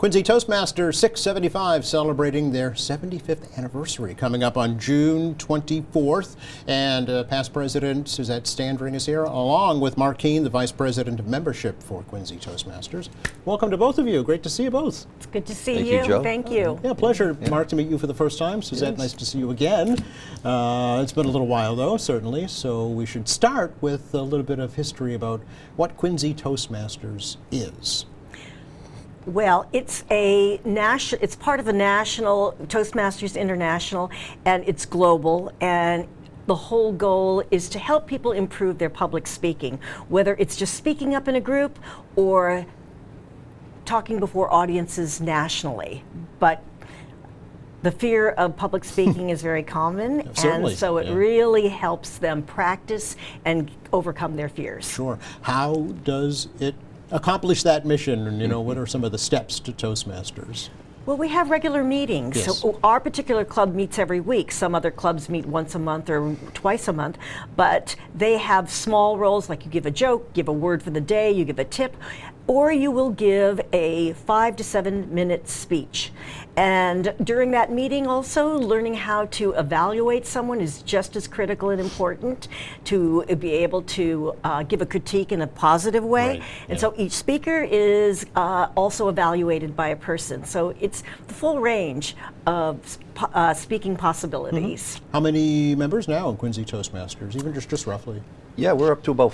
Quincy Toastmasters 675 celebrating their 75th anniversary coming up on June 24th. And past President Suzette Standring is here, along with Mark Keene, the Vice President of Membership for Quincy Toastmasters. Welcome to both of you. Great to see you both. It's good to see Thank you. you, Joe. Thank you. Yeah, pleasure, Mark, to meet you for the first time. Suzette, nice to see you again. It's been a little while, though, certainly. So we should start with a little bit of history about what Quincy Toastmasters is. Well, it's it's part of the national Toastmasters International, and it's global, and the whole goal is to help people improve their public speaking, whether it's just speaking up in a group or talking before audiences nationally. But the fear of public speaking is very common, and so it really helps them practice and overcome their fears. Sure. How does it accomplish that mission, and what are some of the steps to Toastmasters? Well, we have regular meetings. Yes. So our particular club meets every week. Some other clubs meet once a month or twice a month, but they have small roles, like you give a joke, give a word for the day, you give a tip, or you will give a 5 to 7 minute speech. And during that meeting also, learning how to evaluate someone is just as critical and important, to be able to give a critique in a positive way. Right. And so each speaker is also evaluated by a person. So it's the full range of speaking possibilities. How many members now in Quincy Toastmasters, even just roughly? Yeah, we're up to about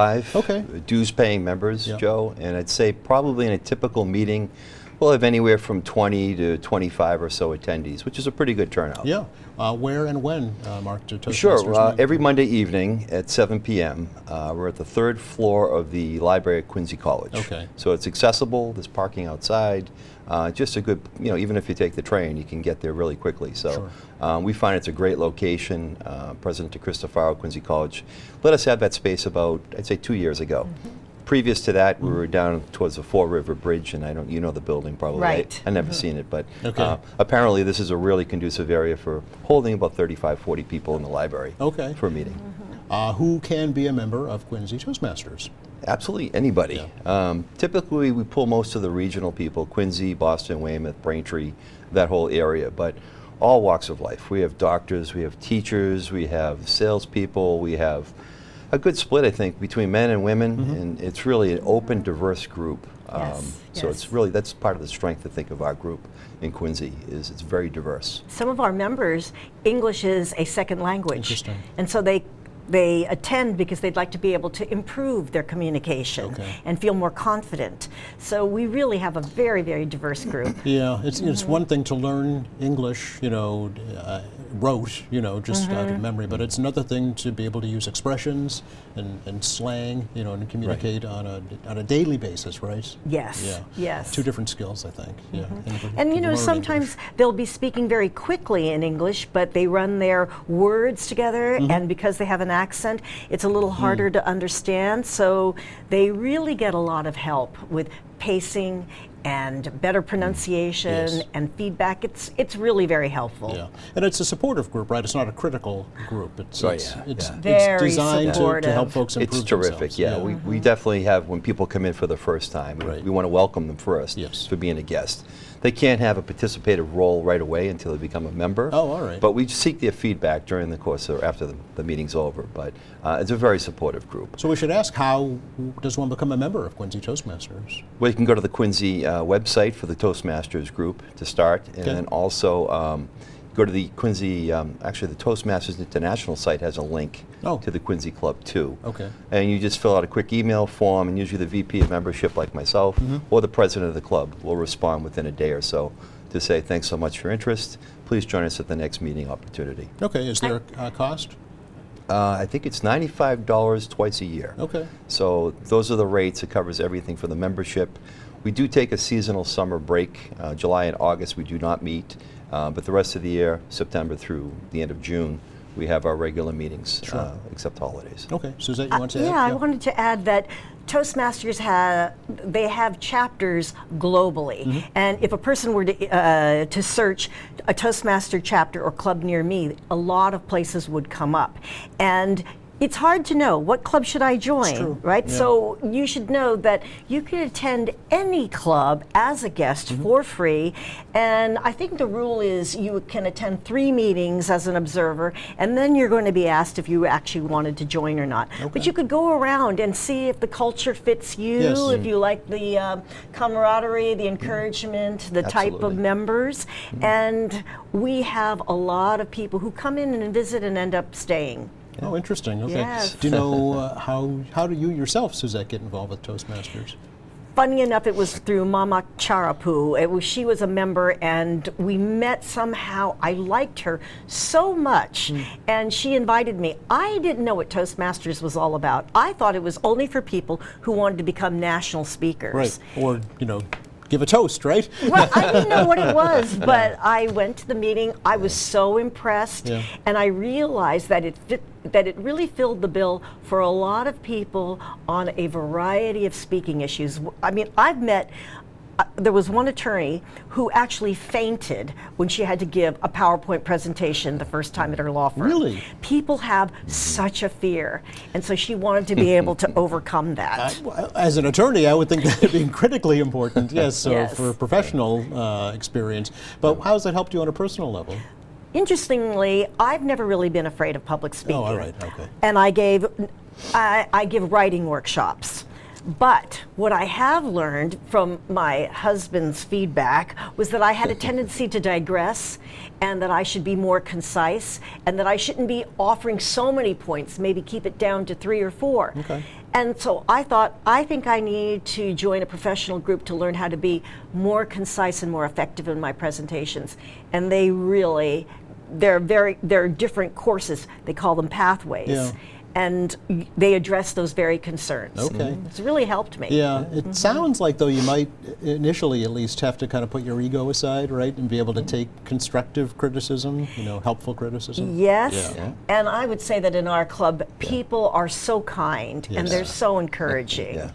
45 dues-paying members, Joe, and I'd say probably in a typical meeting, we'll have anywhere from 20 to 25 or so attendees, which is a pretty good turnout. Yeah. Where and when, Mark, to Toastmasters? Sure. Every Monday evening at 7 p.m. We're at the 3rd floor of the library at Quincy College. Okay. So it's accessible. There's parking outside. Just a good, even if you take the train, you can get there really quickly. So we find it's a great location. President DeCristofaro, Quincy College, let us have that space about, I'd say, 2 years ago. Previous to that, we were down towards the Fall River Bridge, and you know the building probably. Right. I've never seen it, but apparently this is a really conducive area for holding about 35, 40 people in the library for a meeting. Who can be a member of Quincy Toastmasters? Absolutely anybody. Typically, we pull most of the regional people, Quincy, Boston, Weymouth, Braintree, that whole area, but all walks of life. We have doctors, we have teachers, we have salespeople, we have a good split, I think, between men and women, and it's really an open, diverse group. So it's really, that's part of the strength, I think, of our group in Quincy, is it's very diverse. Some of our members, English is a second language. Interesting. And so they attend because they'd like to be able to improve their communication and feel more confident. So we really have a very, very diverse group. Yeah, it's one thing to learn English, rote, just out of memory, but it's another thing to be able to use expressions and slang, and communicate on a daily basis, right? Yes. Yeah. Yes. Two different skills, I think. Yeah. And sometimes they'll be speaking very quickly in English, but they run their words together, and because they have an accent, it's a little harder to understand. So they really get a lot of help with pacing and better pronunciation and feedback. It's really very helpful. Yeah, and it's a supportive group, right? It's not a critical group. It's very designed supportive. to help folks improve It's terrific, themselves. We definitely have, when people come in for the first time, we want to welcome them first for being a guest. They can't have a participative role right away until they become a member. Oh, all right. But we seek their feedback during the course or after the meeting's over. But it's a very supportive group. So we should ask, how does one become a member of Quincy Toastmasters? Well, you can go to the Quincy website for the Toastmasters group to start, and then also go to the Quincy, actually the Toastmasters International site has a link to the Quincy Club too. And you just fill out a quick email form, and usually the VP of membership, like myself, or the president of the club will respond within a day or so to say, thanks so much for your interest. Please join us at the next meeting opportunity. Okay, is there a cost? I think it's $95 twice a year. So those are the rates. It covers everything for the membership. We do take a seasonal summer break. July and August we do not meet. But the rest of the year, September through the end of June, we have our regular meetings, except holidays. Okay, Suzette, you want to add? I wanted to add that Toastmasters have chapters globally, and if a person were to search a Toastmaster chapter or club near me, a lot of places would come up. And it's hard to know what club should I join, true. right? Yeah. So you should know that you can attend any club as a guest for free, and I think the rule is you can attend 3 meetings as an observer, and then you're going to be asked if you actually wanted to join or not. But you could go around and see if the culture fits you, Yes. if you like the camaraderie, the encouragement, the type of Absolutely. members, and we have a lot of people who come in and visit and end up staying. Oh, interesting. Okay. Yes. Do you know how do you yourself, Suzette, get involved with Toastmasters? Funny enough, it was through Mama Charapu. She was a member, and we met somehow. I liked her so much, and she invited me. I didn't know what Toastmasters was all about. I thought it was only for people who wanted to become national speakers. Right. Or, give a toast, right? Well, I didn't know what it was, but I went to the meeting. I was so impressed, Yeah. and I realized that it really filled the bill for a lot of people on a variety of speaking issues. I mean, I've met. There was one attorney who actually fainted when she had to give a PowerPoint presentation the first time at her law firm. Really? People have such a fear, and so she wanted to be able to overcome that. As an attorney, I would think that would be critically important, yes, so Yes. for professional experience. But how has that helped you on a personal level? Interestingly, I've never really been afraid of public speaking. Oh, all right, okay. And I give writing workshops. But what I have learned from my husband's feedback was that I had a tendency to digress, and that I should be more concise, and that I shouldn't be offering so many points, maybe keep it down to 3 or 4. Okay. And so I thought, I think I need to join a professional group to learn how to be more concise and more effective in my presentations. And they really, they're different courses. They call them pathways. Yeah. And they address those very concerns. Okay. It's really helped me. Yeah, it sounds like, though, you might initially at least have to kind of put your ego aside, right, and be able to take constructive criticism, helpful criticism. Yes, Yeah. and I would say that in our club, people are so kind and Yes. they're so encouraging. Yeah.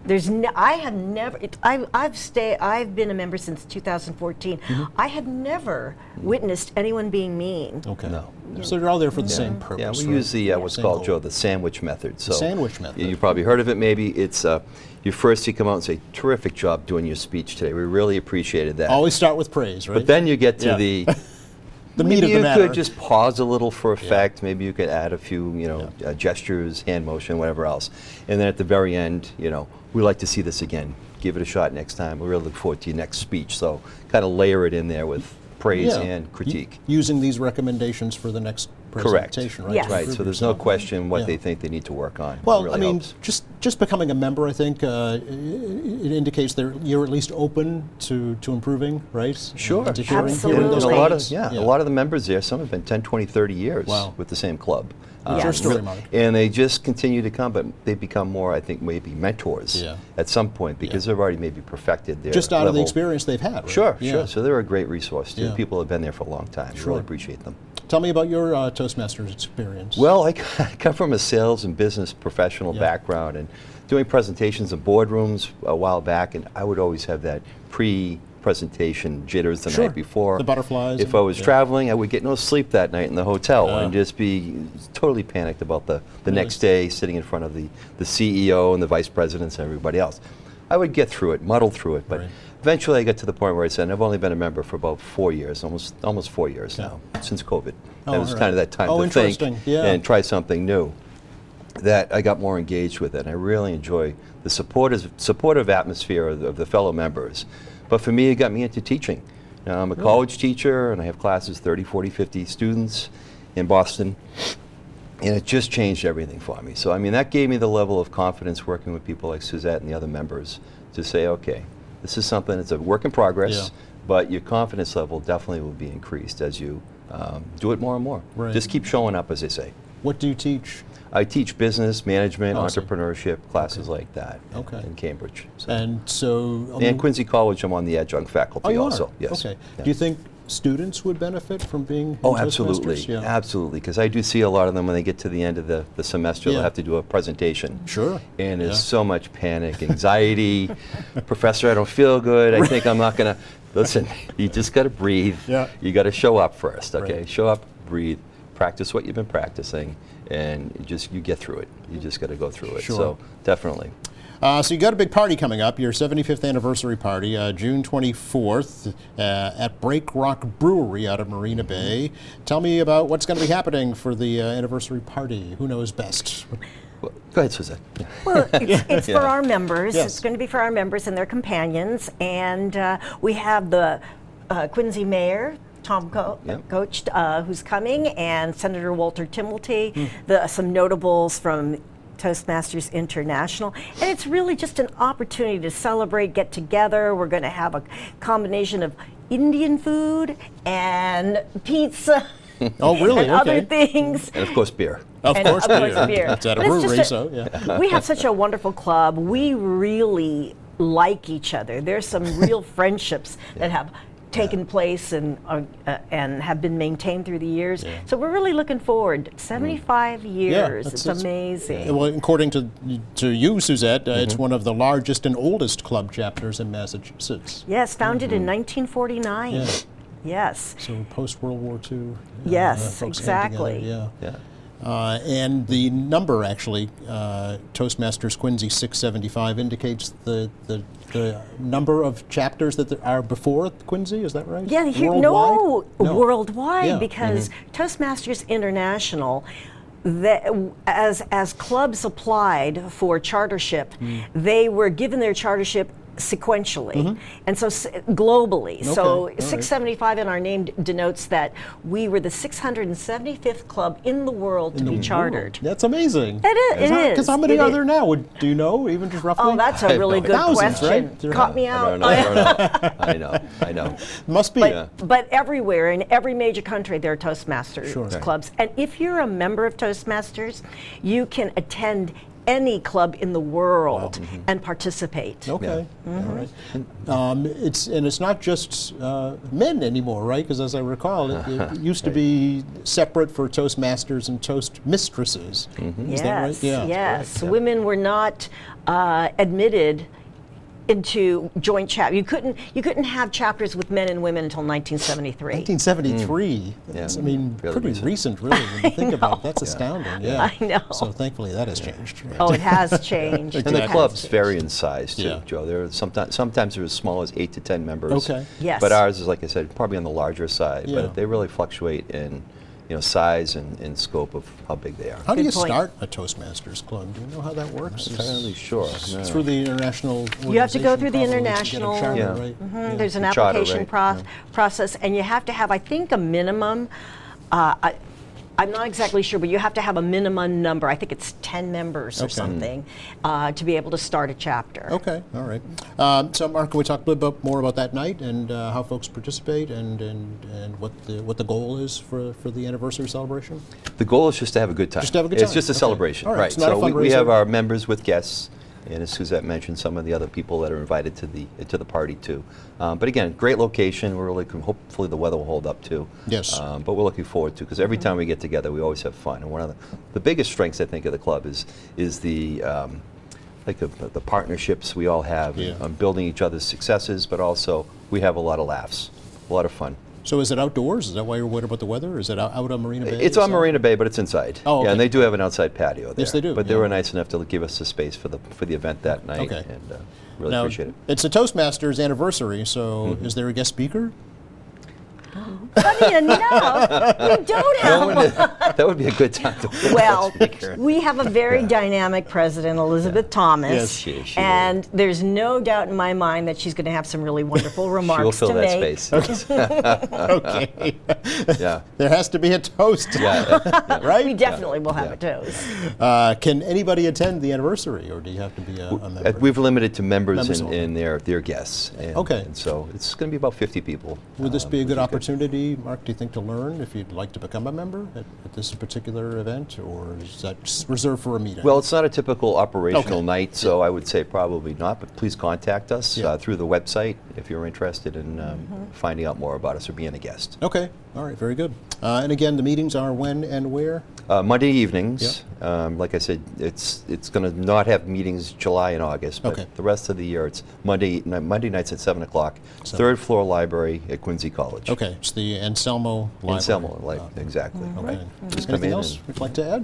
I've been a member since 2014. I have never witnessed anyone being mean. Okay. No. So you're all there for the same purpose. Yeah, we right? use the what's Same called, goal. Joe, the sandwich method. So sandwich method. You probably heard of it. Maybe it's you come out and say, "Terrific job doing your speech today. We really appreciated that." Always start with praise, right? But then you get to Yeah. the the meat maybe of the you matter. could just pause a little for effect. Maybe you could add a few, gestures, hand motion, whatever else. And then at the very end, we'd like to see this again. Give it a shot next time. We really look forward to your next speech. So kind of layer it in there with praise and critique. Using these recommendations for the next Correct. presentation, right? Yes. to Right. improve So there's no yourself. question what Yeah. they think they need to work on. It Well, really I mean, helps. just becoming a member, I think it indicates that you're at least open to improving, right? Sure. To hearing Absolutely. those And a lot of comments. a lot of the members there, some have been 10, 20, 30 years Wow. with the same club. Yes. Your story, Mark. And they just continue to come, but they become more, I think, maybe mentors Yeah. at some point because they've already maybe perfected their Just out of the level. experience they've had, right? Sure, Yeah. sure. So they're a great resource too. Yeah. People have been there for a long time. We Sure. really appreciate them. Tell me about your Toastmasters experience. Well, I come from a sales and business professional Yeah. background and doing presentations in boardrooms a while back, and I would always have that pre-presentation jitters the Sure. night before. The butterflies If and- I was yeah. traveling, I would get no sleep that night in the hotel Ah. and just be totally panicked about the next day sitting in front of the CEO and the vice presidents and everybody else. I would get through it, muddle through it, but Right. eventually I got to the point where I said, I've only been a member for about 4 years, almost 4 years Yeah. now, since COVID. Oh, That was all kind of right. that time Oh, to think interesting. Yeah. and try something new. That I got more engaged with it. And I really enjoy the supportive atmosphere of the fellow members. But for me, it got me into teaching. Now, I'm a college teacher, and I have classes, 30, 40, 50 students in Boston. And it just changed everything for me. So, I mean, that gave me the level of confidence working with people like Suzette and the other members to say, okay, this is something, it's a work in progress, Yeah. but your confidence level definitely will be increased as you do it more and more. Right. Just keep showing up, as they say. What do you teach? I teach business, management, Oh, I see. entrepreneurship, classes like that Okay. in Cambridge. So. And so... I mean- And Quincy College, I'm on the adjunct faculty Oh, you also. are? Yes. Okay. Yeah. Do you think students would benefit from being in Oh, Toastmasters? absolutely, Yeah. absolutely. Because I do see a lot of them when they get to the end of the semester, Yeah. they'll have to do a presentation. Sure. And there's Yeah. so much panic, anxiety. Professor, I don't feel good. I think I'm not going to. Listen, you just got to breathe. Yeah. You got to show up first, okay? Right. Show up, breathe, practice what you've been practicing, and you get through it. You just got to go through it. Sure. So definitely. So you got a big party coming up, your 75th anniversary party, June 24th at Break Rock Brewery out of Marina Bay. Tell me about what's going to be happening for the anniversary party. Who knows best? Well, go ahead, Suzette. Well, it's for our members. Yes. It's going to be for our members and their companions. And we have the Quincy Mayor, Tom Coach, who's coming, and Senator Walter Timilty, some notables from Toastmasters International, and it's really just an opportunity to celebrate, get together. We're going to have a combination of Indian food and pizza. Oh, really? And other things. And of course, beer. Of course, beer. It's at a But it's brewery, just so yeah. We have such a wonderful club. We really like each other. There's some real friendships that have taken place and have been maintained through the years. Yeah. So we're really looking forward. 75 years. It's amazing. Well, according to you, Suzette, it's one of the largest and oldest club chapters in Massachusetts. Yes, founded in 1949. Yeah. Yes. So post-World War II. Yes, folks came exactly. together, Yeah. and the number, actually, Toastmasters Quincy 675 indicates the number of chapters that there are before Quincy, is that right? Yeah, Worldwide? No. Worldwide, Yeah. because Toastmasters International, as clubs applied for chartership, they were given their chartership sequentially, and so globally. So Okay. 675 in our name denotes that we were the 675th club in the world to be chartered. That's amazing. It is. Because how many It are is. there now? Do you know, even just roughly? Oh, that's a really good Thousands, question. right? Caught me I out. don't know. I know. Must be. But everywhere, in every major country, there are Toastmasters clubs. And if you're a member of Toastmasters, you can attend any club in the world and participate. Okay. All right. It's not just men anymore, right? Because as I recall, it used to be separate for Toastmasters and Toastmistresses. Is that right? Yeah. Yes. correct, yeah. Women were not admitted into joint chapter. You couldn't have chapters with men and women until 1973. 1973. That's, I mean, Really pretty recent, really, when you think about it. That's astounding. Yeah. I know. So thankfully that has changed. Right? Oh, it has changed. And It the has clubs changed. vary in size too, Yeah. Joe. They're sometimes they're as small as 8 to 10 members. Okay. Yes. But ours is, like I said, probably on the larger side. Yeah. But they really fluctuate in size and scope of how big they are. How do Good you point. start a Toastmasters club? Do you know how that works? I'm not entirely sure. No. Through the international You have to go through the organization, international. probably, to get a charter, Yeah. right? There's an The charter, application right? process, and you have to have, I think, a minimum. I'm not exactly sure, but you have to have a minimum number. I think it's 10 members or Okay. something to be able to start a chapter. Okay, all right. So, Mark, can we talk a little bit more about that night and how folks participate and what the goal is for the anniversary celebration? The goal is just to have a good time. Just to have a good It's time. just a Okay. celebration, All right. right? It's not a So we have fundraiser. our members with guests, and as Suzette mentioned, some of the other people that are invited to the party too. But again, great location. We're really hopefully the weather will hold up too. Yes. But we're looking forward to, because every time we get together, we always have fun. And one of the biggest strengths I think of the club is the the partnerships we all have Yeah. on building each other's successes, but also we have a lot of laughs, a lot of fun. So is it outdoors? Is that why you're worried about the weather? Is it out on Marina Bay? It's on itself? Marina Bay, but it's inside. Oh, okay. Yeah, and they do have an outside patio there. Yes, they do, But they yeah. were nice enough to give us the space for the event that night, Okay. and really Now, appreciate it. it's a Toastmasters anniversary, so is there a guest speaker? Funny enough, we don't have. That would be a good time to put a Well, speaker. we have a very dynamic president, Elizabeth Thomas, Yes, she is. and there's no doubt in my mind that she's going to have some really wonderful remarks She will fill to that make. space. Okay. Yeah. There has to be a toast, Yeah. right? We definitely will have a toast. Can anybody attend the anniversary, or do you have to be a member? We've limited to members Members and, only. and their guests. And, Okay. And so it's going to be about 50 people. Would this be a which good is opportunity, Mark, do you think, to learn if you'd like to become a member at this particular event, or is that just reserved for a meeting? Well, it's not a typical operational Okay. night, so I would say probably not, but please contact us Yeah. through the website if you're interested in finding out more about us or being a guest. Okay, all right, very good. And again, the meetings are when and where? Monday evenings, like I said, it's going to not have meetings July and August, but Okay. the rest of the year it's Monday nights at 7 o'clock, third floor library at Quincy College. Okay, it's the Anselmo Library. Anselmo, exactly. Okay. Right. Is Just come anything in else and- you'd like to add?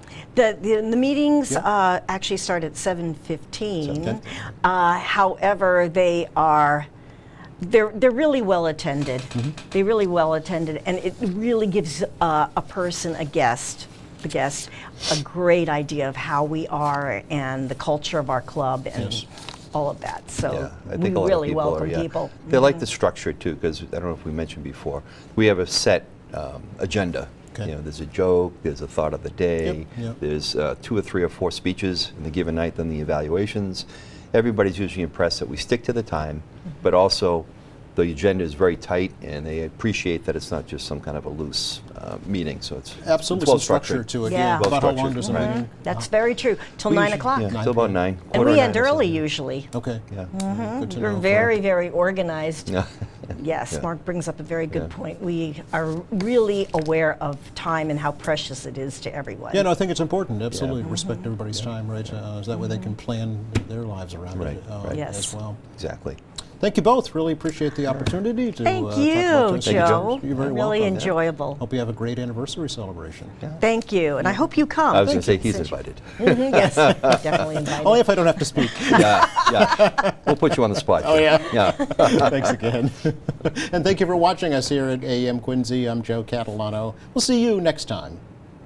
The meetings Yeah. actually start at 7:15. Okay. However, they're really well attended. They're really well attended, and it really gives a person, the guest, a great idea of how we are and the culture of our club and Yes. all of that. So Yeah, I we think a lot really of people welcome are, yeah. people. They like the structure too, because I don't know if we mentioned before, we have a set agenda. Okay. You know, there's a joke, there's a thought of the day, Yep. there's 2 or 3 or 4 speeches in the given night, then the evaluations. Everybody's usually impressed that we stick to the time, but also the agenda is very tight, and they appreciate that it's not just some kind of a loose meeting. So it's Absolutely, well some structure structured. to it. Yeah. About how long Well-structured, does a right. meeting? That's very true. Till We 9 usually- o'clock. Yeah, 9 till about p.m. 9. And quarter we to end 9 or early something. usually. Okay. Yeah. Good to We're know. very, very organized. Yeah. Yes, Yeah. Mark brings up a very good Yeah. point. We are really aware of time and how precious it is to everyone. Yeah, no, I think it's important. Absolutely, respect everybody's time, right? So that way they can plan their lives around Right, it right. Yes. as well. Exactly. Thank you both. Really appreciate the opportunity to Thank talk you, about Toastmasters. Joe. You're very Really welcome. enjoyable. Hope you have a great anniversary celebration. Thank you, and I hope you come. I was going to say Thank you. he's invited. Yes, definitely invited. Only if I don't have to speak. Yeah. We'll put you on the spot. Oh, yeah? Yeah. Thanks again. And thank you for watching us here at AM Quincy. I'm Joe Catalano. We'll see you next time.